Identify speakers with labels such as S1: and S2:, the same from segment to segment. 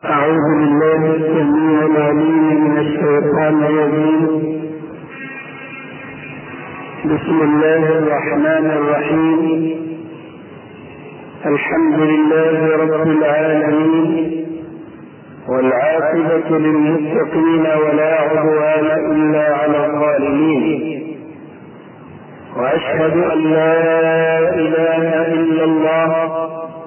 S1: أعوذ بالله السميع العليم من الشيطان الرجيم. بسم الله الرحمن الرحيم. الحمد لله رب العالمين، والعاقبة للمتقين ولا عدوان إلا على الظالمين، وأشهد أن لا إله إلا الله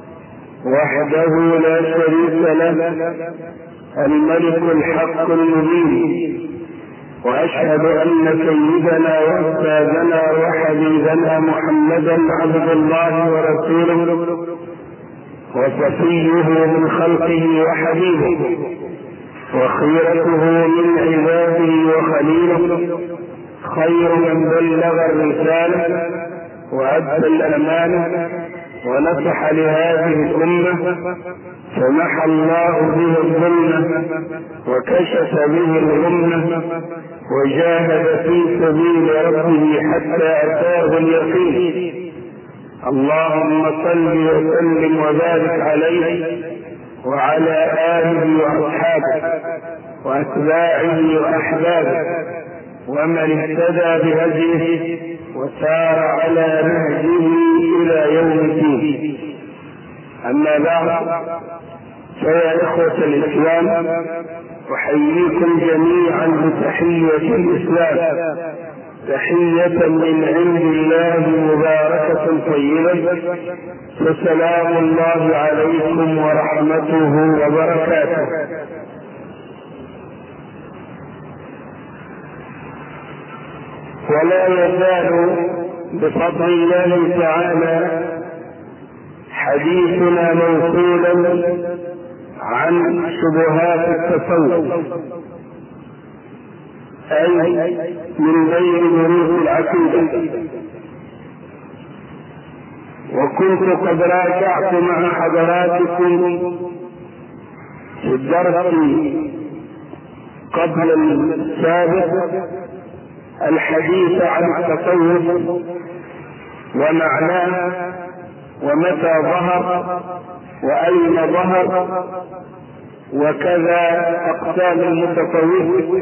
S1: وحده لا شريك له الملك الحق المبين، وأشهد أن سيدنا وأستاذنا وحبيبنا محمدا عبد الله ورسوله وصفيه من خلقه وحبيبه وخيرته من عباده وخليله، خير من بلغ الرسالة وأدى الأمانة ونصح لهذه الأمة، فمحى الله به الظلمة وكشف به الغمة، وجاهد في سبيل ربه حتى أتاه اليقين. اللهم صل وسلم وبارك عليه وعلى آله وأصحابه وأتباعه وأحبابه ومن اهتدى بهديه وسار على نهجه إلى يوم الدين. أما بعد، فيا إخوة الإسلام، أحييكم جميعا بتحية الإسلام، تحية من عند الله مباركة طيبة، فسلام الله عليكم ورحمته وبركاته. ولا يزال بفضل الله تعالى حديثنا موصولا عن شبهات التصوف، أي من غير دروس العقيدة. وكنت قد راجعت مع حضراتكم في الدرس قبل السابق الحديث عن التصوف ومعناه ومتى ظهر وأين ظهر وكذا أقسام المتصوف.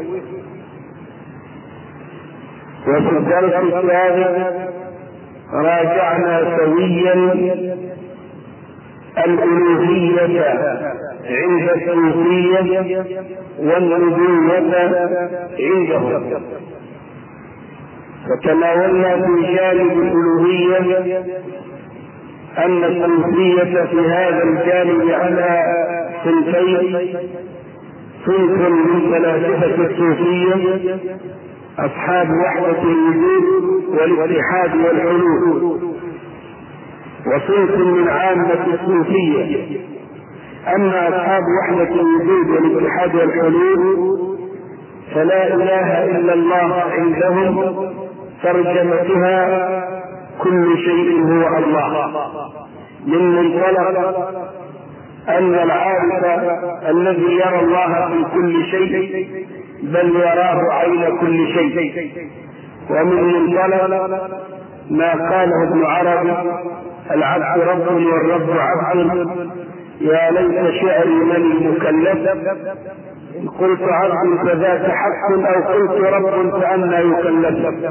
S1: وفي الدرس السابق راجعنا سويا الألوهية عند الصوفية والنبوة عندهم، فتناولنا في جانب الألوهية أن الصوفية في هذا الجانب على صنفين: صنف من فلاسفة الصوفية أصحاب وحدة الوجود والاتحاد والحلول، وصنف من عامة الصوفية. أما أصحاب وحدة الوجود والاتحاد والحلول فلا إله إلا الله عندهم ترجمتها كل شيء هو الله، من منطلق أن العارف الذي يرى الله في كل شيء بل يراه عين كل شيء، ومن منطلق ما قاله ابن عربي: العبد رب والرب عبد، يا ليت شعري من المكلف، إن قلت عبد فذاك حق أو قلت رب فأنى يكلف.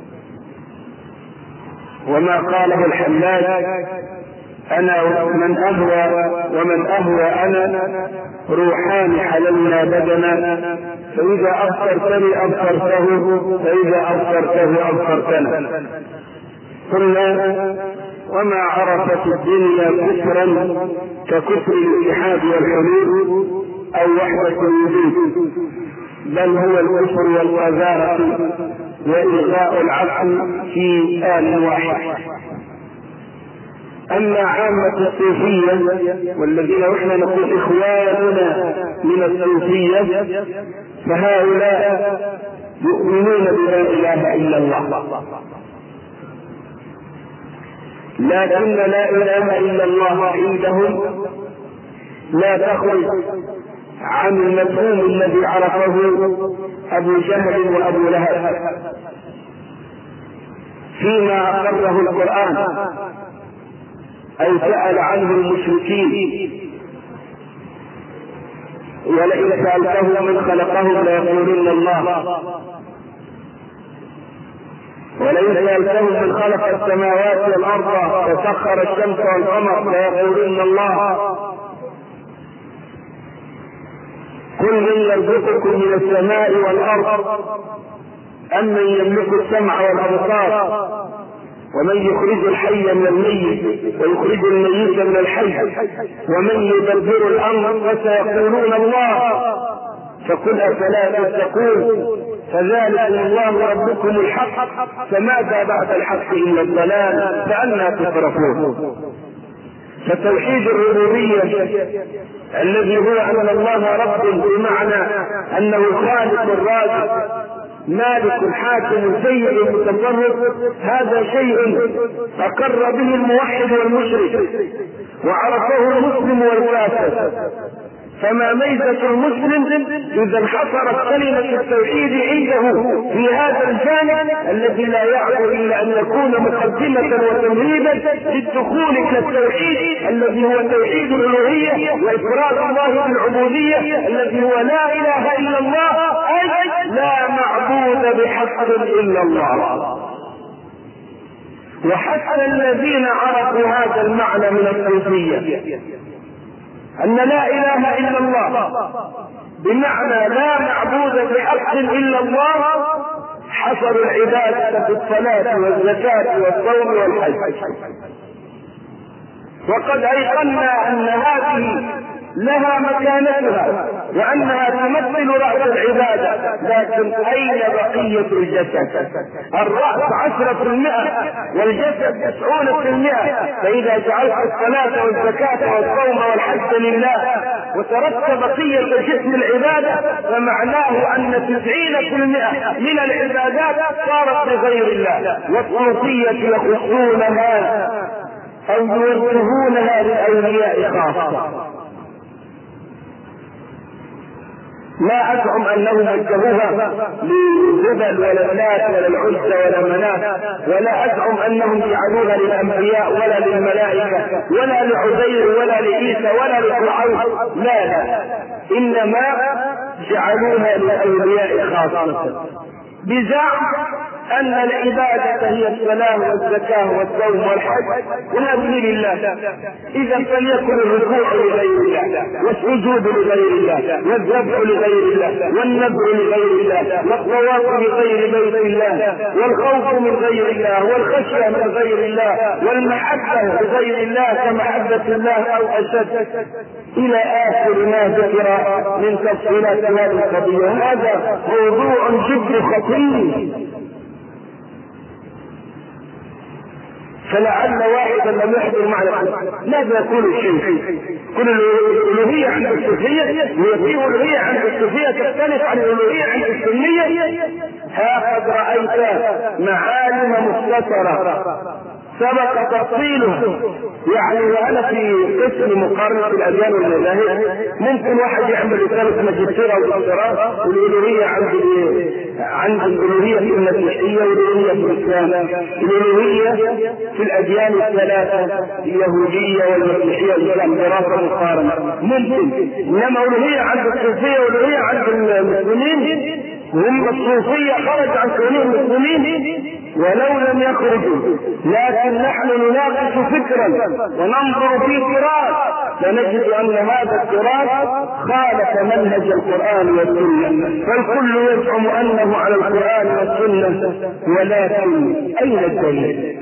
S1: وما قاله الحلاج: أنا ومن أهوى أنا روحان حللنا بدنا، فإذا أبصرتني أبصرته، فإذا أبصرته أبصرتنا. قلنا: وما عرفت الدنيا كفرا ككفر الاتحاد والحلول أو وحدة الوجود، بل هو الكفر والقذارة وإلغاء العقل في آن واحد. أما عامة الصوفية والذين نحن نقول إخواننا من الصوفية، فهؤلاء يؤمنون بلا إله إلا الله، لكن لا إله إلا الله عندهم لا تخرج عن المفهوم الذي عرفه أبو جهل وأبو لهب فيما أقره القرآن أو سأل عنه المشركين ولئن سألتهم من خلقهم ليقولن الله، ولئن سألتهم من خلق السماوات والأرض وسخر الشمس والقمر ليقولن الله. قل من يرزقكم من السماء والأرض أمن يملك السمع والأبصار ومن يخرج الحي من الميت ويخرج الميت من الحي ومن يدبر الأمر فسيقولون الله. فقل أفلا تتقون فذلكم الله ربكم الحق فماذا بعد الحق إلا الضلال فأنى تصرفون. فتوحيد الربوبية الذي هو أن الله رب بمعنى أنه خالق الرازق مالك حاكم سيد متصرف، هذا شيء أقر به الموحد والمشرك وعرفه المسلم والكافر. فما ميزة المسلم إذا انحصرت كلمة التوحيد عنده في هذا الجانب الذي لا يعد إلا أن يكون مقدمة وتمهيدا للدخول إلى التوحيد الذي هو توحيد الألوهية وإفراد الله بالعبودية الذي هو لا إله إلا الله، أي لا معبود بحق إلا الله. وحتى الذين عرفوا هذا المعنى من الصوفية أن لا إله إلا الله بمعنى لا معبود بحق إلا الله حصروا العبادة في الصلاة والزكاة والصوم والحج. وقد أيقنا أن هذه لها مكانتها وأنها تمثل رأس العبادة، لكن أين بقية الجسد؟ الرأس 10% والجسد 90%. فإذا جعلت الصلاة والزكاة والصوم والحج لله وتركت بقية جسم العبادة فمعناه أن 90% من العبادات صارت لغير الله. والصوفية يخصونها أو يوجهونها للأولياء خاصة. ما أزعم أنهم وجهوها للهبل ولا اللات ولا العزى ولا مناة، ولا أزعم أنهم جعلوها للأنبياء ولا للملائكة ولا لعزير ولا لعيسى ولا لفرعون، لا، إنما جعلوها للأولياء خاصة بزعم أن العبادة هي الصلاة والزكاة والصوم والحج وهذه لله. إذا فليكن الركوع لغير الله والسجود لغير الله والذبح لغير الله والنذر لغير الله والطواف لغير بيت الله والخوف من غير الله والخشية من غير الله والمحبة لغير الله كمحبة الله أو أشد إلى آخر ما ذكر من تفصيلات هذه القضية. هذا موضوع جد خطير، فلعل واحدا لم يحضر معنا ماذا يقول الشيخ؟ كل الألوهية عند الصوفية ويقول الألوهية عند الصوفية تختلف عن الألوهية عند السنية. ها قد رأيت معالم مختصرة سبق تفصيلها، يعني وانا في قسم مقارنة الأديان والمذاهب ممكن واحد يعمل رسالة ماجستير او دكتوراه والألوهية عند الألوهية في المسيحية والألوهية في الإسلام، الألوهية في الأديان الثلاثة اليهودية والمسيحية والإسلام دراسة مقارنة ممكن. إنما الألوهية عند الصوفية والألوهية عند المسلمين هم الصوفية خرج عن كونهم مسلمين ولو لم يخرجوا، لكن نحن نناقش فكرا وننظر في تراث فنجد أن هذا التراث خالف منهج القرآن والسنة، فالكل يزعم أنه على القرآن والسنة، ولكن أين الدليل؟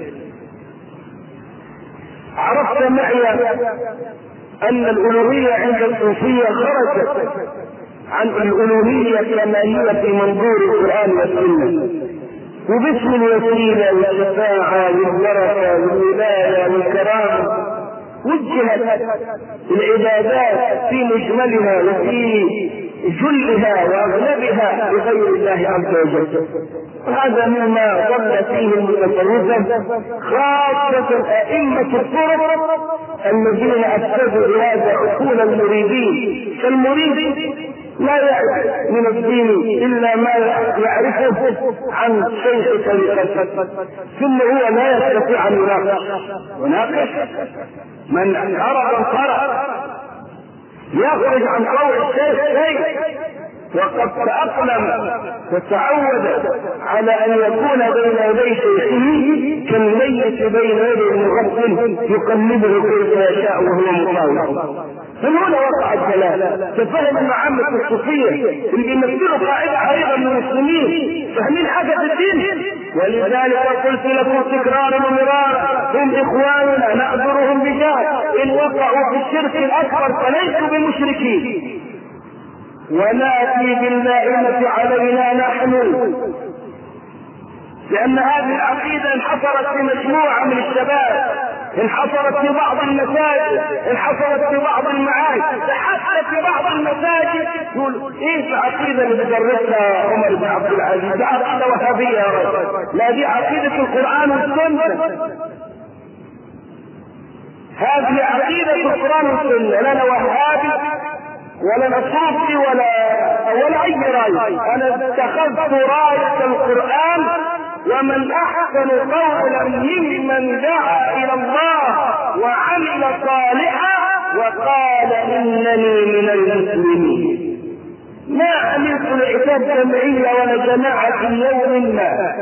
S1: عرفت معي أن الألوهية عند الصوفية خرجت عن الألوهية كما هي في منظور القرآن والسنة، وباسم الوسيلة والشفاعة والبركة والولاية والكرامة وجهت العبادات في مجملها وفي جلها واغلبها لغير الله عز وجل. وهذا مما ضل فيه المتصوفة خاصة أئمة الطرق الذين أفسدوا بهذا عقول المريدين. فالمريد لا يعرف من الدين إلا ما يعرفه عن شيخ طريقته، ثم هو لا يستطيع أن يناقش من عرف انقرأ يخرج عن قول الشيخ وقد تأقلم وتعود على أن يكون بين يدي شيخه كالميت بين يدي المغسل يقلبه كيف يشاء وهو مطاوع. من هنا وقع الجلال. تفهم المعامة الصوفية اللي بيمثلوا قاعدة أيضا من المسلمين فاهمين حاجة الدين. ولذلك قلت لكم تكرارا ومرارا هم إخواننا نعذرهم بجهل، إن وقعوا في الشرك الأكبر فليسوا بمشركين، ونأتي باللائمة علينا نحن، لأن هذه العقيدة انحصرت في مجموعة من الشباب، انحصرت في بعض المساجد، انحصرت في بعض المعاهد، حتى في بعض المساجد يقول ايه العقيدة اللي بدرسها عمر بن عبد العزيز؟ دي عقيدة وهابية يا رجل. لا، دي عقيدة القرآن والسنة. هذه عقيدة القرآن والسنة، لا انا وهابي ولا نصوصي ولا اي راية. انا اتخذت راية القرآن، ومن احسن قولا ممن دعا الى الله وعمل صالحا وقال انني من المسلمين. ما عملت لعتاب جمعية ولا جماعة في يوم ما.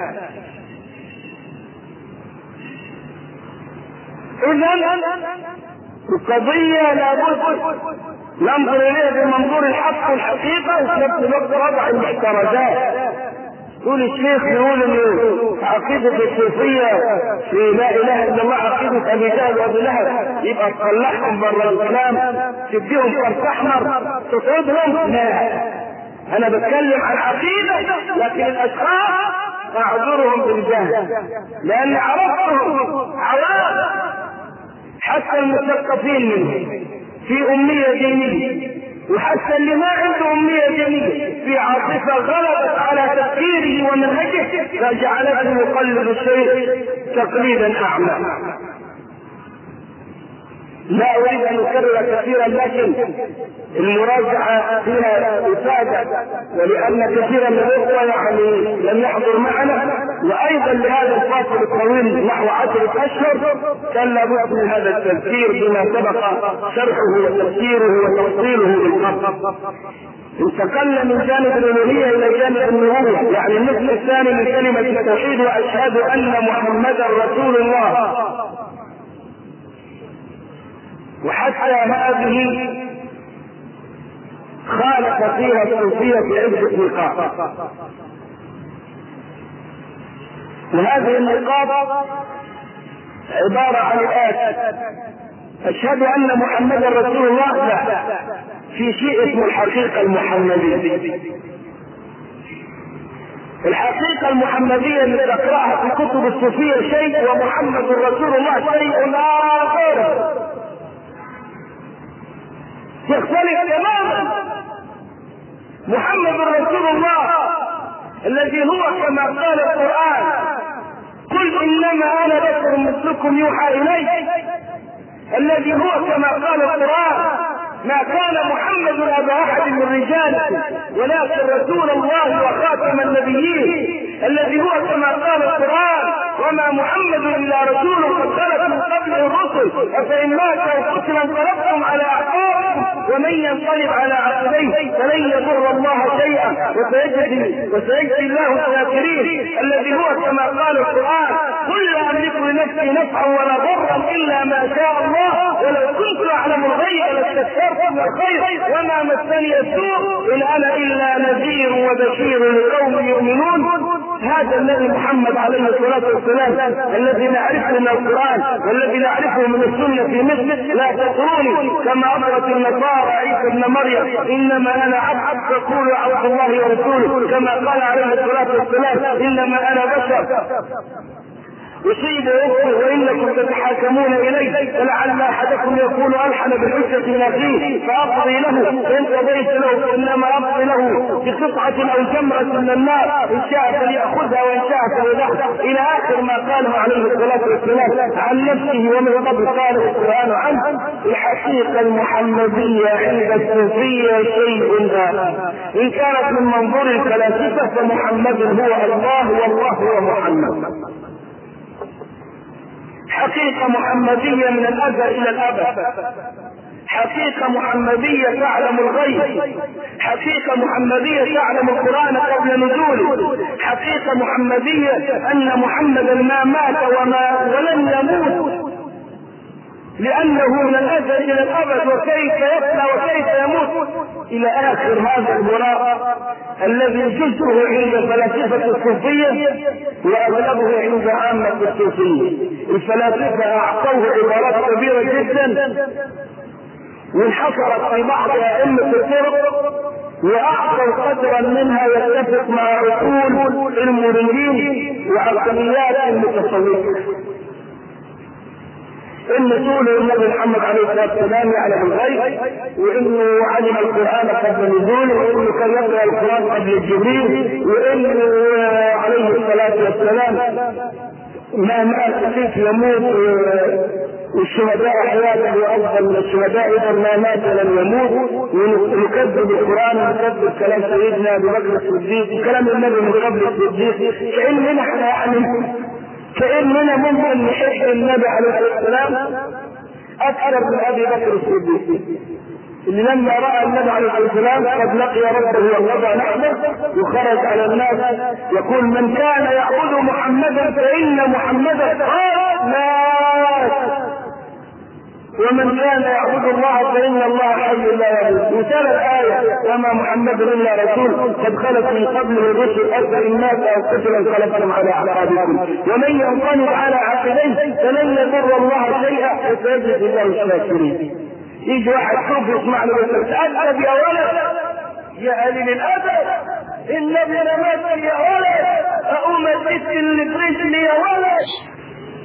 S1: اذن القضية لابد ننظر اليها بمنظور الحق والحقيقة، وفي نفس الوقت وضع المحترزات. يقول الشيخ يقول ان عقيدة الصوفية في لا اله الا الله عقيدة ابي جهل وابي لهب، يبقى تطلعهم بره الاسلام، تديهم فرس احمر، تطردهم؟ لا، انا بتكلم عن عقيدة، لكن الاشخاص اعذرهم بالجهل لان عرفتهم عوام حتى المثقفين منهم في امية دينية، وحتى اللي ما عنده امية دينية في عاطفة غلبت على تفكيره ومنهجه فجعلته يقلد الشيء تقليدا اعمى. لا اريد ان اكرر كثيرا، لكن المراجعة فيها افادة، ولان كثيرا من الاخوة يعني لم يحضر معنا، وايضا لهذا الفاصل الطويل نحو 10 اشهر كان لابد من هذا التذكير بما سبق شرحه وتفسيره وتفصيله بالقرب. انتقلنا من جانب الالوهية الى جانب النبوة، يعني النصف الثاني من كلمة التوحيد، واشهد ان محمدا رسول الله. وحتى هذه خالف فيها الصوفية في عدة نقاط، وهذه النقاط عبارة عن الآتي: أشهد أن محمدا رسول الله، لا، في شيء اسمه الحقيقة المحمدية. الحقيقة المحمدية اللي تقرأها في كتب الصوفية شيء، ومحمد رسول الله شيء آخر يختلف تماما. محمد رسول الله الذي هو كما قال القرآن: قل انما انا بشر مثلكم يوحى الي، الذي هو كما قال القرآن: ما كان محمد ابا احد من رجالكم ولكن رسول الله وخاتم النبيين، الذي هو كما قال القرآن: وما محمد الا رسول قد خلت من قبله الرسل افان مات او قتل انقلبتم على اعقابكم ومن ينقلب على عقبيه فلن يضر الله شيئا وسيجزي الله الشاكرين، الذي هو كما قال القرآن: قل لا املك لنفسي نفعا ولا ضرا الا ما شاء الله ولو كنت اعلم الغيب لاستكثرت من الخير وما مسني السوء ان انا الا نذير وبشير لقوم يؤمنون. هذا الذي محمد عليه الصلاة والسلام الذي نعرفه من القرآن والذي نعرفه من السنة في مثله. لا تقولوني كما أمرت النصارى عيسى ابن مريم: إنما أنا عبد فقولوا عبد الله ورسوله، كما قال عليه الصلاة والسلام: إنما أنا بشر يصيب ويخطئ وانكم تتحاكمون اليه، فلعل احدكم يكون الحن بالحجه من اخيه فاقضي له، فان قضيت له فانما اقضي له بقطعه او جمره من النار، ان شاء فليأخذها وان شاء فليدعها، الى اخر ما قاله عليه الصلاه والسلام عن نفسه ومن قبل قاله القران عنه. الحقيقه المحمديه عند الصوفيه شيء اخر. ان كانت من منظور الفلاسفه فمحمد هو الله والله هو محمد. حقيقة محمدية من الأزل إلى الأبد، حقيقة محمدية تعلم الغيب، حقيقة محمدية تعلم القرآن قبل نزوله، حقيقة محمدية أن محمدا ما مات ولن يموت، لأنه من الأزل إلى الأبد، وكيف يفنى وكيف يموت إلى آخر هذا البراء الذي جزءه عند فلاسفة الصوفية وأغلبه عند عامة الصوفية. الفلاسفة أعطوه عبارات كبيرة جدا وانحصرت في بعض أئمة الطرق، وأعطوا قدرا منها يتفق مع عقول المريدين وعقليات المتصوفة. إن سوله النبي محمد عليه الصلاة والسلام يعلم الغيب، وإنه علم القرآن قبل نزوله، وإنه كان يقرأ القرآن قبل جبريل، وإنه عليه الصلاة والسلام ما مات كيف يموت، والشهداء أحيانا وأفضل من الشهداء إذا ما مات لم يموت، ونكذب القرآن ونكذب كلام سيدنا أبي بكر الصديق وكلام النبي من قبل الصديق، كأننا احنا يعني كأننا ممكن نحب النبي عليه الصلاة والسلام أكثر من أبي بكر الصديق، اللي لما رأى النبي عليه الصلاة والسلام قد لقي ربه ووضع نحبه وخرج على الناس يقول: من كان يعبد محمدا فإن محمدا قد مات، ومن كان يعبد الله فإن الله حي لا يموت. وتلا الآية: وما محمد إلا رسول قد خلت من قبله الرسل أفإن مات أو قتل انقلبتم على أعقابكم ومن ينقلب على عقبيه فلن يضر الله شيئا وسيجزي الله الشاكرين. يجي واحد شوف يسمع له يقول: تأدب يا ولد يا قليل الأدب، النبي مات يا ولد، أقوم أديك اللي في رجلي يا ولد.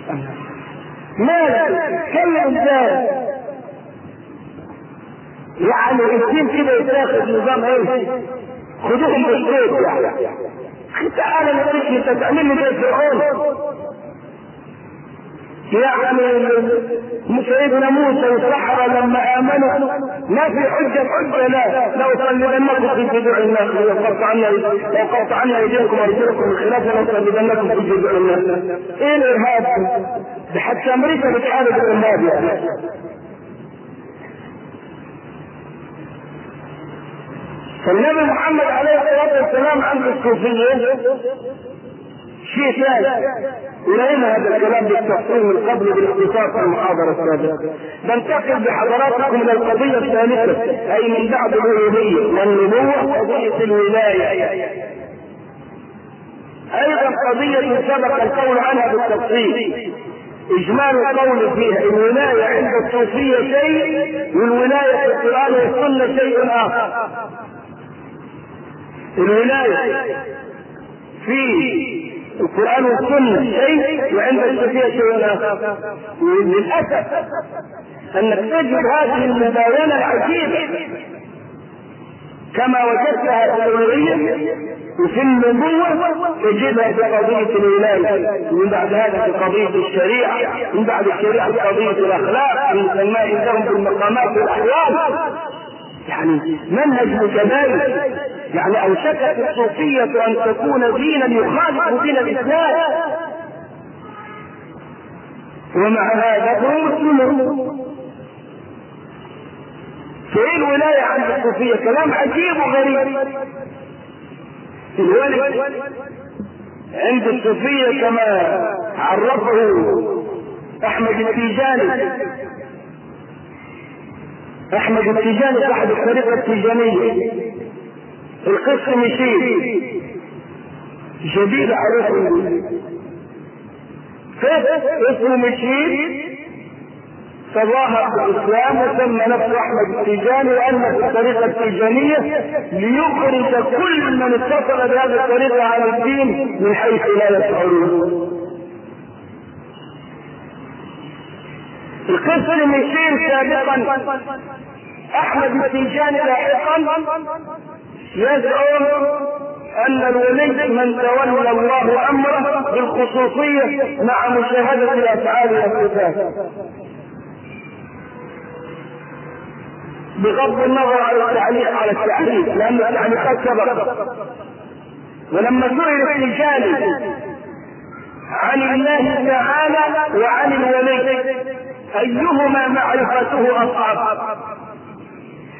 S1: مالك كلم ازاي؟ يعني الدين كده يتاخد نظام ايه؟ خدوهم بالصوت يعني. تعالى نقول انت تعمل لي زي فرعون. يعني سيدنا موسى والسحرة لما امنوا ما في حجة لا لو صلبنكم في جذوع الناس، لو قطعنا ايديكم وارجلكم من خلاف لو صلبنكم في جذوع الناس. ايه الارهاب ده؟ حتى امريكا بتحارب الارهاب يعني. فالنبي محمد عليه الصلاة والسلام عند الصوفية شيء ثاني، ولقينا هذا الكلام بالتفصيل من قبل بالاختصار في المحاضرة السابقة. بنتقل بحضراتكم الى القضية الثالثة، اي من بعد الألوهية والنبوة قضية الولاية، ايضا قضية سبق القول عنها بالتفصيل. اجمال القول فيها: الولاية عند الصوفية شيء، والولاية في القرآن والسنة شيء آخر. الولاية في القرآن والسنة شيء، وعند الصوفية شيء آخر. للأسف أنك تجد هذه المباينة العجيبة كما وجدتها في الألوهية وفي النبوة تجدها في قضية الولاية، ومن بعد هذا في قضية الشريعة، من بعد الشريعة في قضية الأخلاق، من سماه عندهم بالمقامات والأحوال. يعني منهج متباين، يعني أوشكت الصوفية أن تكون دينا يخالف دين الإسلام، ومع هذا هم مسلمون. فإيه الولاية عند الصوفية؟ كلام عجيب وغريب. الولي عند الصوفية كما عرفه أحمد التيجاني، أحمد التيجاني صاحب الطريقة التيجانية، القسم يشير جديد عليكم كيف اسمه مشير، تظاهر بالإسلام وسمى نفسه أحمد التيجاني، وأن الطريقة التيجانية ليخرج كل من اتصل بهذه الطريقة على الدين من حيث لا يشعرون. القسم يشير سابقا، أحمد التيجاني لاحقا يزعم أن الولي من تولى الله أمره بالخصوصية مع مشاهدة الأفعال والصفات، بغض النظر على التعليق على التعليق، لأن التعليقات سبق. ولما سئل التيجاني عن الله تعالى وعن الولي أيهما معرفته أصعب،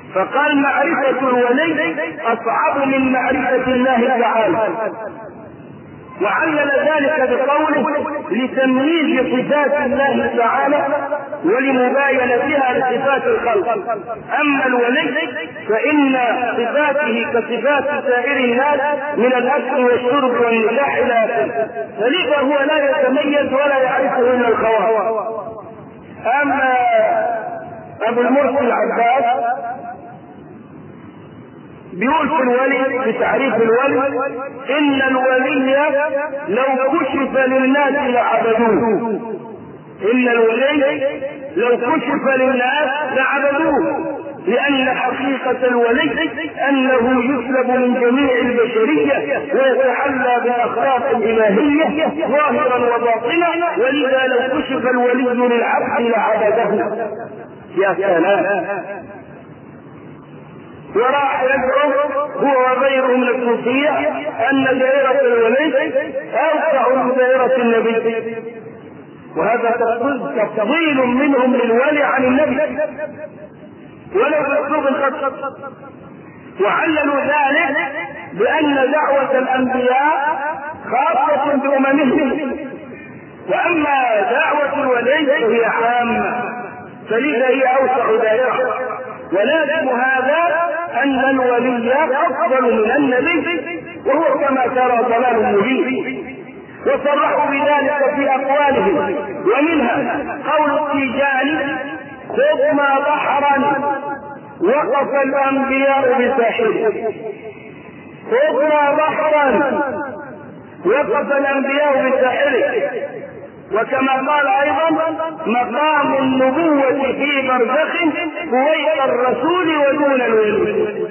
S1: فقال معرفة الولي أصعب من معرفة الله تعالى، وعلل ذلك بقوله لتمييز صفات الله تعالى ولمباينتها لصفات الخلق. أما الولي فإن صفاته كصفات سائر الناس من الأكل والشرب والنكاح إلى آخره، فلذا هو لا يتميز ولا يعرفه إلا الخواص. أما أبو المرسي العباس بيقول في الولي بتعريف الولي إن الولي لو كشف للناس لعبدوه، إن الولي لو كشف للناس لعبدوه، لأن حقيقة الولي أنه يسلب من جميع البشرية ويتحلى بالأخلاق الإلهية ظاهرا وباطنا، ولذا لو كشف الولي للعبد لعبده. يا سلام. وراح يدعو هو وغيره من الصوفية أن دائرة الولي أوسع من دائرة النبي، وهذا تفضيل منهم للولي عن النبي ولو بأسلوب الخط. وعللوا ذلك بأن دعوة الأنبياء خاصة بأممهم، وأما دعوة الولي فهي عامة، فلذا هي أوسع دائرة. ولازم هذا أن الولي أفضل من النبي، وهو كما ترى ضلال مبين، وصرحوا بذلك في أقوالهم، ومنها قول التيجاني خذ ما بحرا وقف الأنبياء بساحله، خذ ما بحرا وقف الأنبياء بساحله. وكما قال أيضا مقام النبوة في برزخ فوق الرسول ودون الولي.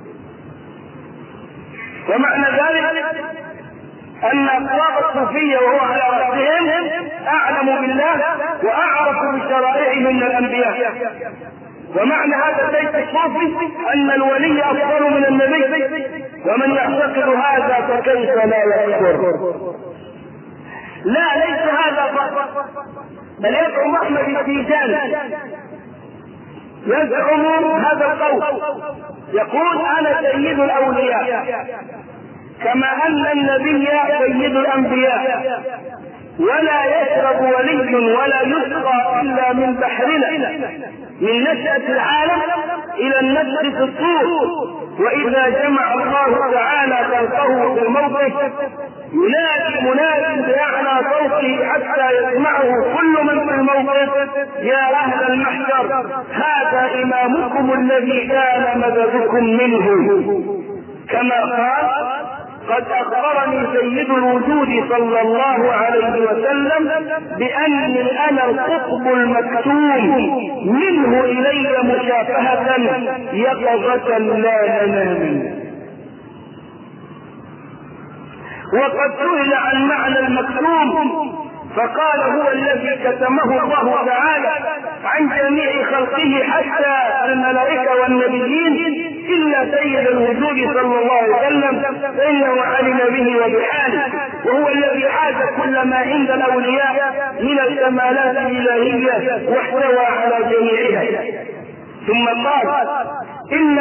S1: ومعنى ذلك أن أقوام الصوفية وهو على رأسهم أعلم بالله وأعرف بشرائعه من الأنبياء. ومعنى هذا البيت الصوفي أن الولي أفضل من النبي، ومن يعتقد هذا فكيف لا يكفر؟ لا، ليس هذا فقط، بل يزعم أحمد التيجاني يزعم هذا القول، يقول أنا سيد الأولياء كما أن النبي سيد الأنبياء، ولا يشرب ولي ولا يسقى إلا من بحرنا من نشأة العالم إلى النفس في الطور. وإذا جمع الله تعالى خلقه في الموقف ينادي مناد بأعلى صوته حتى يسمعه كل من في الموقف يا أهل المحشر هذا إمامكم الذي كان مددكم منه. كما قال قد أخبرني سيد الوجود صلى الله عليه وسلم بأني أنا القطب المكتوم منه إلي مشافهة يقظة لا منام. وقد سئل عن معنى المكتوم فقال هو الذي كتمه الله تعالى عن جميع خلقه حتى الملائكة والنبيين إلا سيد الوجود صلى الله عليه وسلم فإنه علم به وبحاله، وهو الذي حاز كل ما عند الأولياء من الكمالات الإلهية واحتوى على جميعها. ثم قال إن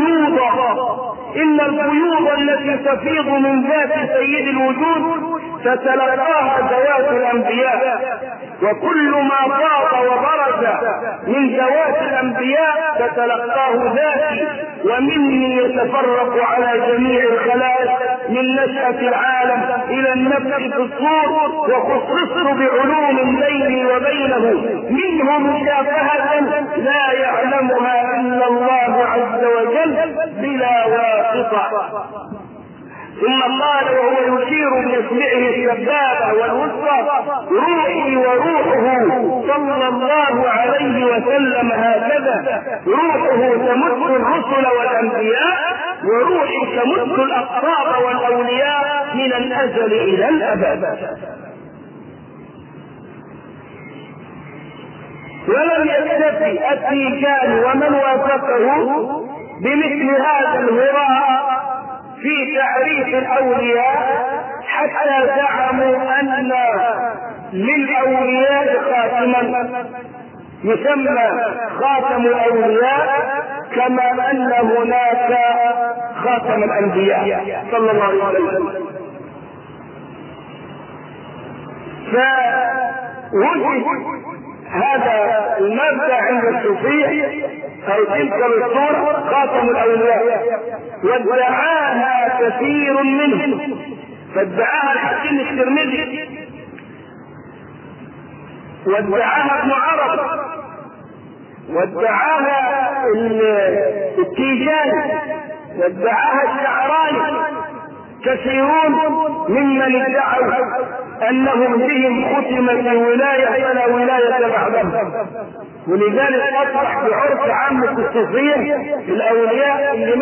S1: الفيوض التي تفيض من ذات سيد الوجود تتلقاها ذوات الأنبياء، وكل ما فاض وبرز من ذوات الأنبياء تتلقاه ذاتي، ومني يتفرق على جميع الخلائق من نشأة العالم إلى النفس في الصور، وخصصت بعلوم بيني وبينه منه مشافهة لا يعلمها إلا الله عز وجل بلا واسطة. ثم قال وهو يشير بإصبعه السبابة والوسطى روحي وروحه صلى الله عليه وسلم هكذا، روحه تمد الرسل والأنبياء وروحي تمد الأقطاب والأولياء من الأزل إلى الأبد. ولم يكتفي التيجان ومن وافقه بمثل هذا الهراء في تعريف الأولياء حتى زعموا أن للأولياء خاتما يسمى خاتم الأولياء كما ان هناك خاتم الانبياء صلى الله عليه وسلم. فوجد هذا المبدا عند الصوفيه او تلك الصوره خاتم الاولياء، وادعاها كثير منهم، فادعاها الحكيم الترمذي، وادعاها ابن عرب، وادعاها التيجاني، وادعاها الشعراني، كثيرون ممن ادعوا انهم بهم ختمت الولايه فلا ولايه بعدهم. ولذلك اصبح بعرف عامه الصوفيه الاولياء اللي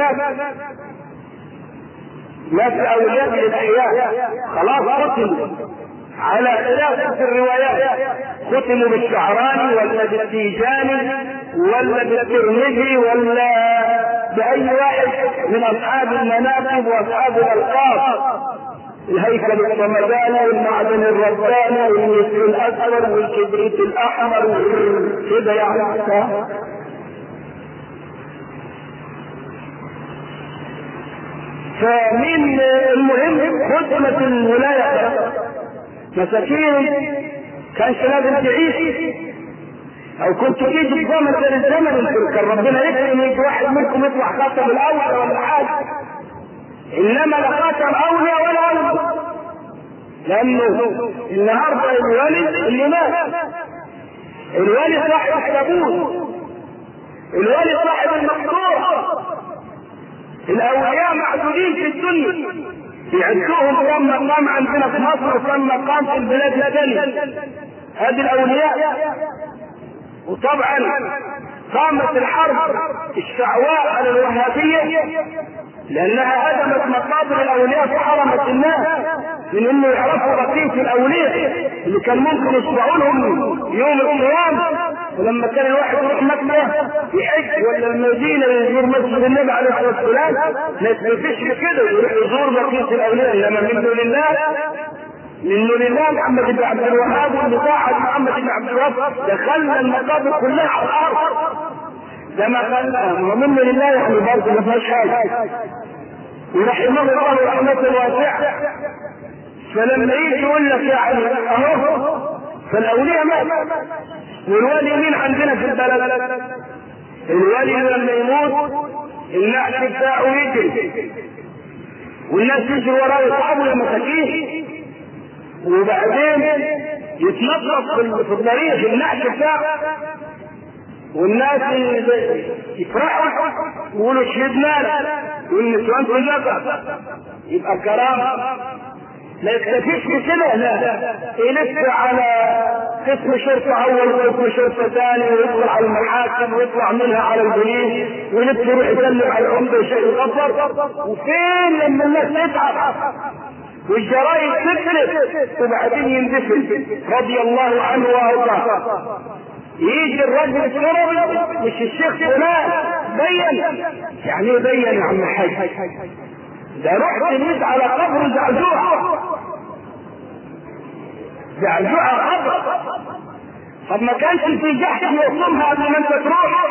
S1: مات اولياء الاحياء خلاص ختموا على خلاف في الروايات، ختموا بالشعراني ولا بالتيجاني ولا بالترمذي ولا باي واحد من اصحاب المناقب واصحاب الالقاب، الهيكل الصمداني والمعدن الرباني والمسك الاسود والكبريت الاحمر كده يعني. فمن المهم ختمت الولايه، مساكين كانش لازم تعيش، او كنت تيجي في زمن غير الزمن كان ربنا يكرم يجي واحد منكم يطلع خاتم الاول ولا حاجه، انما لا خاتم اولياء ولا اولياء، لانه النهارده الولي اللي مات، الولي صاحب التابوت، الولي صاحب المقطوع، الاولياء معدودين في الدنيا يعدوهم كم مقام عندنا في مصر وكم مقام في البلاد الثانيه، هذه الاولياء. وطبعا قامت الحرب الشعواء على الوهابيه لانها هدمت مقابر الاولياء وحرمت الناس من انه يعرفوا بقيه الاولياء اللي كان ممكن يشفعوا لهم يوم القيامه. ولما كان الواحد يروح مكه يحج ولا المدينه يزور مسجد النبي عليه الصلاه والسلام ما يتنفش كده يروح يزور بقيه الاولياء، انما منه لله محمد بن عبد الوهاب وبطاعه محمد بن عبد الوهاب دخلنا المقابر كلها على الارض، ده ما قال ومنه لله يعني برضه ما فيهاش حاجه، ورحمه الله رحمه واسعه. فلما يجي يقول لك يعني اهو فالاولياء مات، والولي مين عندنا في البلد؟ الولي لما يموت النعش بتاعه يجري والناس تجري وراه يصعبوا المساكين، وبعدين يتنطط في الطريق النعش بتاعه والناس يفرحوا يقولوا شهدنا والنسوان كلها يبقى كرامه. لا يكتفيش بكده، لا يلف على قسم شرطه اول وقسم شرطه ثاني ويدخل على المحاكم ويطلع منها على البوليس ويلف يروح يسلم على العمده وشيء يغفر. وفين لما الناس تتعب والجرايد تفلت وبعدين يندفن رضي الله عنه وارضاه. يجي الرجل الشربي مش الشيخ فلان بين، يعني ايه بين يا عم الحاج؟ ده رحت تميت على قبر زعزوعة قبر. طب ما كانش في جحش يوصمها قبل ما انت تروح؟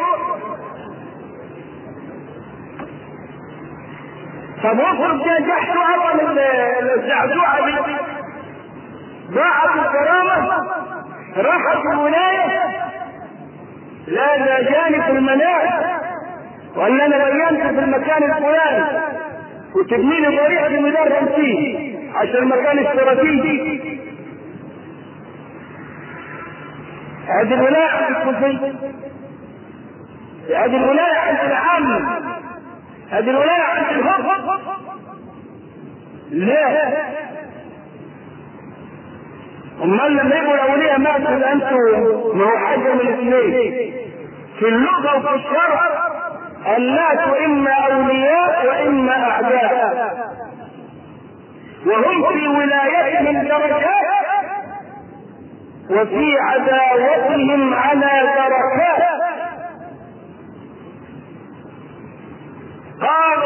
S1: طب وصل جحش اول الزعزوعة دي ضاعت الكرامة راحت الولاية؟ لا ده جاني في المنام ولا انا بينت في المكان الفلاني وتبني لي طريق المدرب فيه عشان المكان استراتيجي. هذه الولاية عند الكوفي، هذه الولاية عند العامة، هذه الولاية عند الهرب. لا امال لما يبقوا الاولياء ماتوا انتوا ما هو حاجه من الاثنين في اللغه وفي الشرع، الناس اما اولياء واما اعداء، وهم في ولايتهم درجات وفي عداوتهم على دركات. قال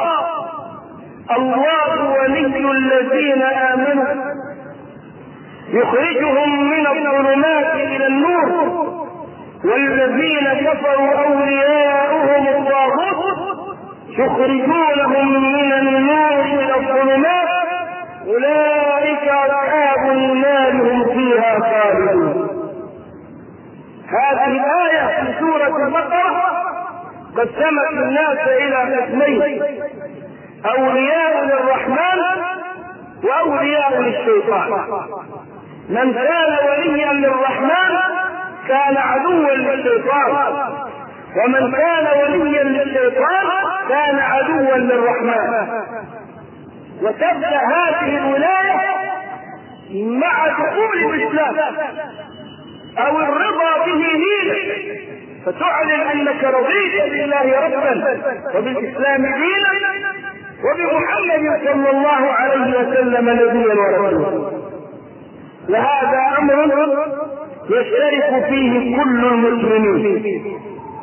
S1: الله ولي الذين امنوا يخرجهم من الظلمات الى النور والذين كفروا أولياؤهم الطاغوت يخرجونهم من النور إلى الظلمات أولئك أصحاب النار هم فيها خالدون. هذه الآية في سورة البقرة قسمت الناس إلى قسمين: أولياء للرحمن وأولياء للشيطان. من كان وليا للرحمن كان عدوا للشيطان، ومن كان وليا للشيطان كان عدوا للرحمن. وتبدأ هذه الولاية مع دخول الإسلام أو الرضا به دينا، فتعلن أنك رضيت بالله ربا وبالإسلام دينا وبمحمد صلى الله عليه وسلم نبيا ورسولا. وهذا أمر يشترك فيه كل المسلمين.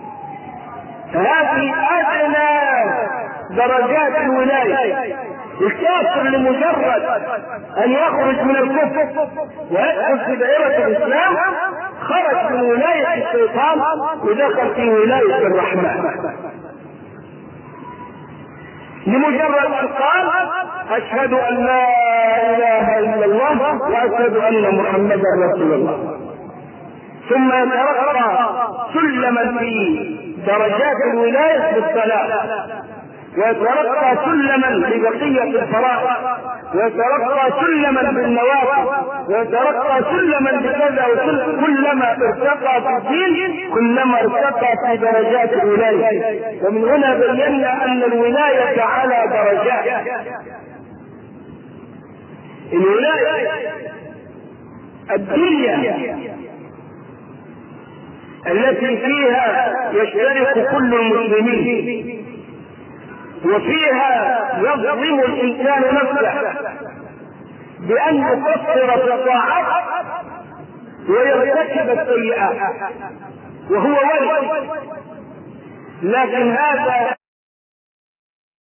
S1: هذه أدنى درجات الولاية. الكافر لمجرد أن يخرج من الكفر ويدخل في دائرة الإسلام خرج من ولاية الشيطان ودخل في ولاية الرحمن. لمجرد أن قال أشهد أن لا إله إلا الله وأشهد أن محمدا رسول الله، ثم يترقى سلما في درجات الولاية بالصلاة، ويترقى سلما لبقية الفرائض، ويترقى سلما بالنوافل، ويترقى سلما بكذا، كلما ارتقى في الدين كلما ارتقى في درجات الولاية. ومن هنا بينا أن الولاية على درجات. الولاية الدنيا التي فيها يشترك كل المسلمين وفيها يظلم الإنسان نفسه بأن يقصر في الطاعات ويرتكب السيئات وهو ولي، لكن هذا